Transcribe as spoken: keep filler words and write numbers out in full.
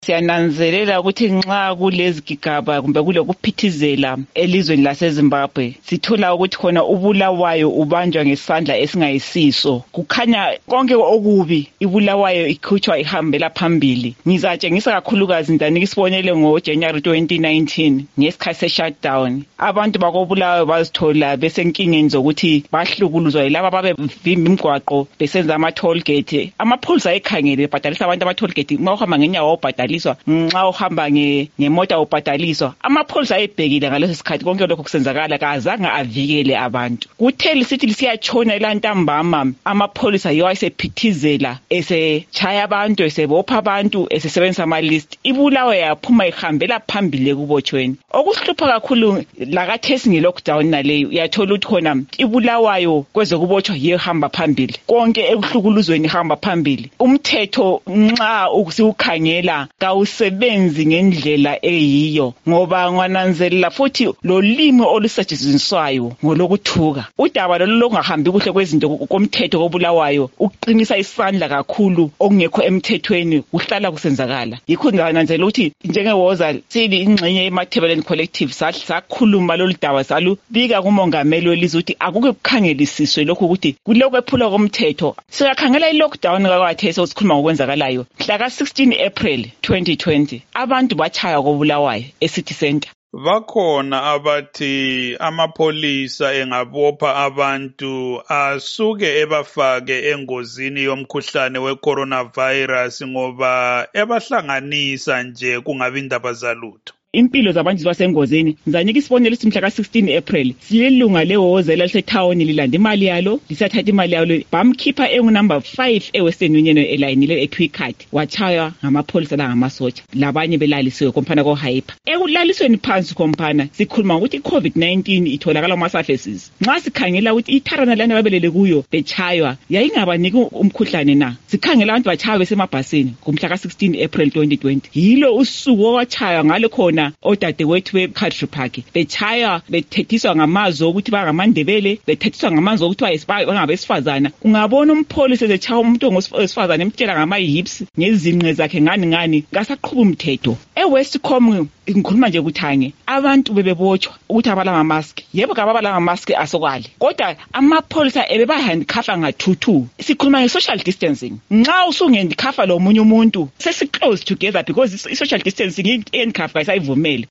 Siyananzelela ukuthi nxa kulezi gigaba kumbe kulokuphithizela elizweni laseZimbabwe sithola ukuthi khona ubulawayo ubanjwa ngesandla esingayisiso. Kukhanya konke okubi ibulawayo ikhutshwa ihambela phambili. Ngizatshengisa kakhulukazi ndanika isibonelo ngoJanuary twenty nineteen ngesikhathi se-shutdown. Abantu bakobulawayo bazithola besenkingeni zokuthi bahlukuluzwa yilabo ababevimba imigwaqo besenza ama-toll gate. Amapholisa ayekhangele bebhadalisa abantu ama-toll gate uma uhamba ngenyawo ubhadaliswa, nxa uhamba ngemota ubhadaliswa. Amapholisa ayebhekile ngaleso sikhathi konke lokho kusenzakala, kazange avikele abantu. Kuthe lisithi lisiyatshona elantambama amapholisa yiwo ayesephithizela esetshaya abantu, esebopha abantu, esebenzisa ama-list. Ibulawayo yaphuma ihambela phambili ekubotshweni. Okuhlupha kakhulu lakathesi nge-lockdown naleyo uyathola ukuthi khona ibulawayo kwezokubotshwa yiyo hamba phambili, konke ekuhlukuluzweni hamba phambili. Umthetho nxa usiwukhangela kawusebenzi ngendlela eyiyo, ngoba ngananzelela futhi lolimi olusetshenziswayo ngolokuthuka. Udaba lolu lokungahambi kuhle kwezinto komthetho kobulawayo uqinisa isandla kakhulu okungekho emthethweni kuhlala kusenzakala. Yikho ngananzelela ukuthi njengewoza sili ingxenye yeMathebeleni Collective sakhuluma lolu daba salubika kumongameli welizwe ukuthi akuke kukhangelisiswe lokhu ukuthi kulokwephula komthetho. Sikakhangela i-lockdown kakwathesi osikhuluma ngokwenzakalayo mhla ka sixteen April twenty twenty abantu batshaya kobulawayo eCity Center. Bakhona abathi amapholisa engabopha abantu asuke ebafake engozini yomkhuhlane we-coronavirus ngoba ebahlanganisa nje kungabi indaba zalutho. Impilo zabantu basengozini. Ngizanika isibonelo sithi mhla ka sixteen April sililunga lewoza lasethawuni lilanda imali yalo, lisathatha imali yalo, bamkhipha engunumber five eWestern Union elayinile eTwicard, watshaywa ngamapholisa la ngamasotsha, labanye belalisiwe komphana ko-hyper. Ekulalisweni phansi komphana sikhuluma ukuthi i-COVID nineteen itholakala kuma-surfaces. Nxa sikhangela ukuthi itharana lana babelele kuyo betshaywa yayingabaniki umkhuhlane na, sikhangela abantu batshaywa besemabhasini kumhla ka sixteen April twenty twenty. Yilo usuku owatshaywa ngalo khona odadewethu be-Country Park betshaya bethethiswa ngamazwi ukuthi bangamandebele, bethethiswa ngamazwi ukuthi bangabesifazana. Ungabona umpholisa esetshaya umuntu ongowesifazana emtshela ngama-hips ngezinqe zakhe ngani ngani, kasaqhuba umthetho. E-Westcom ngikhuluma nje kuthange abantu bebebotshwa ukuthi abala ama-mask. Yebo kababala ama-mask asokali, kodwa amapholisa ebebahandikhafa nga-two-two. Sikhuluma nge-social distancing. Nxa usungendikhafa lo munye umuntu sesi-close together because i-social distancing i-handcuff kayisayivumeli.